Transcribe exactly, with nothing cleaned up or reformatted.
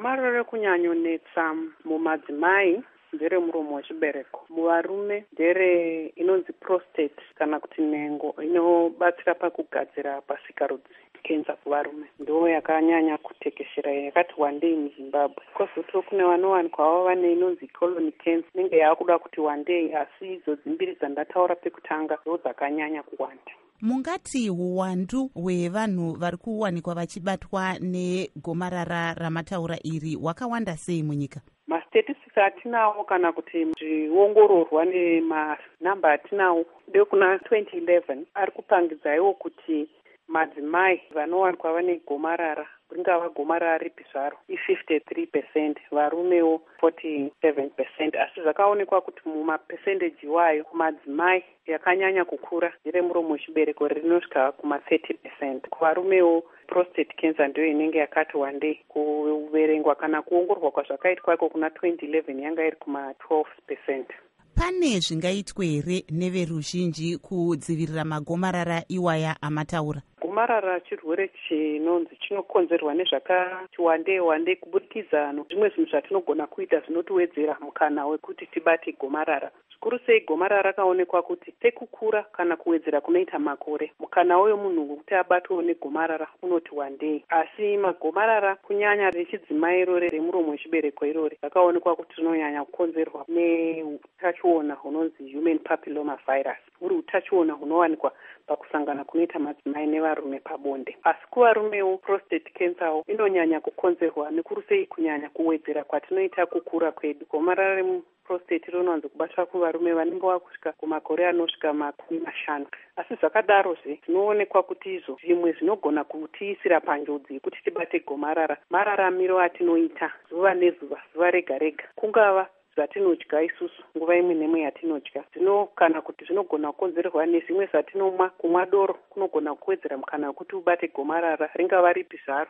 Gomarara rekunyanyonetsa mumadzimai nderemuromo wechibereko. Muvarume ndere inonzi prostate kana kuti nhengo inobatsira pakugadzira pasikarudzi. Kenza kuvarume ndo yakanyanya kutekeshera yakati wandei muZimbabwe. Kozoti kune vanowanikwawo vane inonzi colon cancer inenge yakuda kuti wandei, asi idzodzi mbiri dzandataura pekutanga ndo dzakanyanya kuwanda. Mungati uwandu hwevanhu vari kuwanikwa vachibatwa negomarara ramataura iri wakawanda sei munyika? Mastatistics atinawo kana kuti zviongororwa nemanhamba atinawo dekuna twenty eleven ari kupangidzaiwo kuti madzimai vanowanikwa vane gomarara ringava gomarara ripi zvaro i-fifty-three percent, varumewo forty-seven percent, asi zvakaonekwa kuti mumapesendeji iwayo madzimai yakanyanya kukura nderemuromo wechibereko rinosvika kuma-thirty percent. Kuvarumewo prostate cancer ndiyo inenge yakati wandei. Kuverengwa kana kuongororwa kwazvakaitwako kuna twenty eleven yanga iri kuma-twelve percent. Pane zvingaitwe here neveruzhinji kudzivirira magomarara iwaya amataura? Gomarara chirwere chinonzi chinokonzerwa nezvakati wandei wandei kubudikidza zvimwe zvinhu zvatinogona kuita zvinotiwedzera mukana wekuti tibate gomarara. Zvikuru sei gomarara rakaonekwa kuti sekukura kana kuwedzera kunoita makore, mukana weyo munhu wekuti abatwe negomarara unoti wandei. Asi magomarara kunyanya rechidzimai irore remuromo wechibereko irore rakaonekwa kuti rinonyanya kukonzerwa neutachiona hunonzi human papilloma virus, uri utachiona hunowanikwa pakusangana kunoita madzimai nevarume pabonde. Asi kuvarumewo prostate cancer inonyanya kukonzerwa nekuru sei kunyanya kuwedzera kwatinoita kukura kwedu. Gomarara remuprostate rinonzi kubatwa kuvarume vanenge vakusvika kumakore anosvika makumi mashanu. Asi zvakadarozve zvinoonekwa kuti izvo zvimwe zvinogona kutiisira panjodzi yekuti tibate gomarara mararamiro atinoita zuva nezuva, zuva rega rega, kungava zvatinodya isusu nguva imwe nemwe yatinodya, zvino kana kuti zvinogona kukonzerwa nezvimwe zvatinomwa. Kumwa doro kunogona kuwedzera mukana wekuti ubate gomarara ringava ripi zvaro.